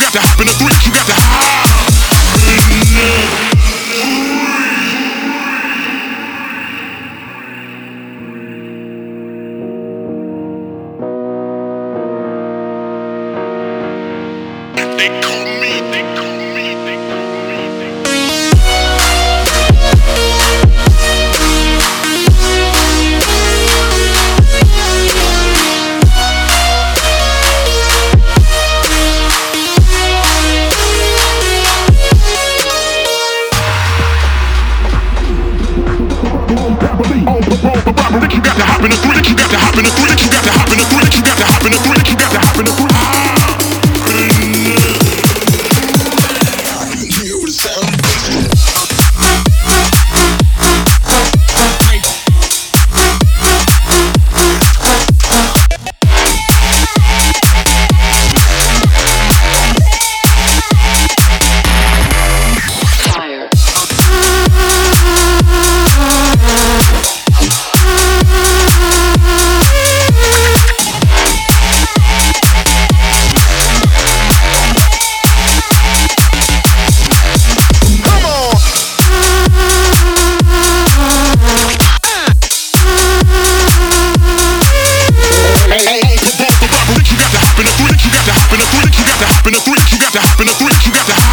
got to hop in the three, you got to hop. They call me, they call me, they call you got to hop in the three, you got to hop in the three, you got to hop in the three, you got to hop in the three, you got to hop in the three. You got to hop in the three, you got to hop in the three, you got to hop in the three, you got to hop in the three, you got to